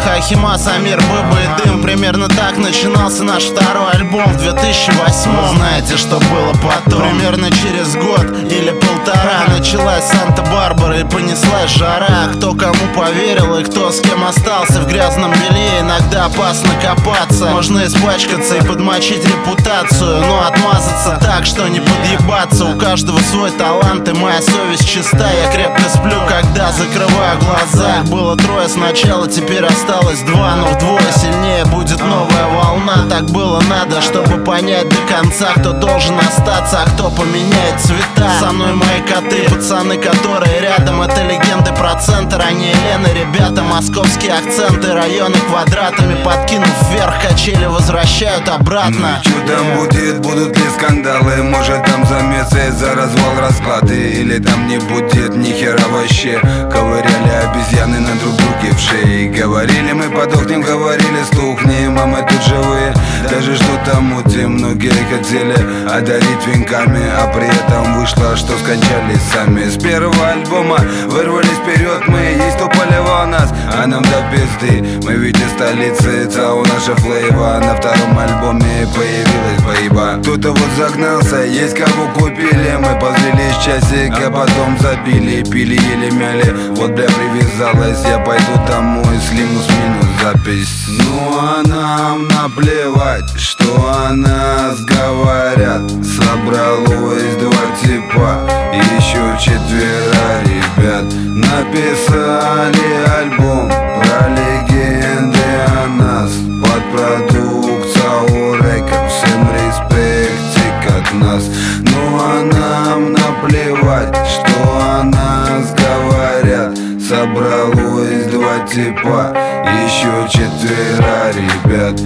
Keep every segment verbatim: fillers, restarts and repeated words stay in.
Хахима, Самир, Быба и Дым. Примерно так начинался наш второй альбом в две тысячи восьмом. Знаете, что было потом? Примерно через год или полтора началась Санта-Барбара и понеслась жара. Кто кому поверил и кто с кем остался в грязном белье, иногда опасно копаться. Можно испачкаться и подмочить репутацию, но отмазаться так, что не подъебаться. У каждого свой талант и моя совесть чиста. Я крепко сплю, когда закрываю глаза. Их было трое сначала, теперь осталось два, но вдвое сильнее будет новая волна. Так было надо, чтобы понять до конца, кто должен остаться, а кто поменяет цвета. Со мной мои коты, пацаны, которые рядом. Это легенды про центр, а не Елены. Ребята, московские акценты, районы квадратами. Подкинув вверх, качели возвращают обратно. Ну, что там будет, будут ли скандалы? Может там замесы за развал расклады? Или там не будет ни хера вообще? Ковыряли обезьяны на друг друге в шее. Говорили мы подохнем, говорили стухнем, а мы тут живые. Даже что-то мутим, многие хотели одарить венками, а при этом вышло, что скончались сами. С первого альбома вырвались вперед мы, есть тупали во нас, а нам до пизды. Мы ведь из столицы, ЦАУ наша флейва. На втором альбоме появилась поеба. Кто-то вот загнался, есть кого купили. Мы позлились часик, а потом забили. Пили, ели, мяли, вот бля привязалась. Я пойду домой, слимус минус запись. Ну а нам наплевать, что о нас говорят. Собралось два типа, еще четверо ребят. Написали альбом про легенды о нас. Под продукт ЦАУ Рекорд, всем респектик от нас. Ну а нам наплевать, что о нас говорят. Собралось два типа, еще четверо ребят.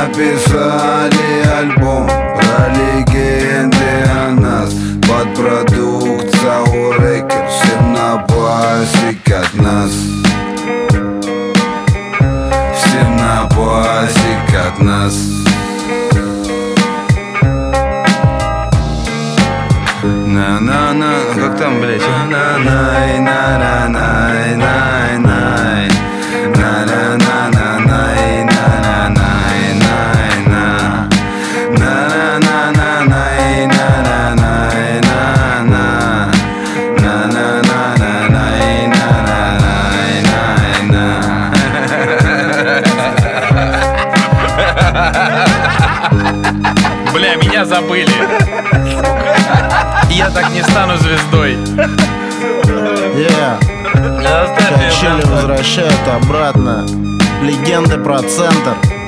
Написали альбом про легенды о нас. Под продукт ЦАУ Рекорд, всем на басик от нас. Всем на басик от нас. На-на-на, как там, блядь? На-на-най, на-на-най, най-най. На-на-на-на-най, на-на-най, най-на. На-на-на-на-най, на-на-най, на-на. На-на-на-на-най, на-на-най, най-на. Бля, меня забыли. Я так не стану звездой. Yeah. Качели возвращают обратно. Легенды про центр.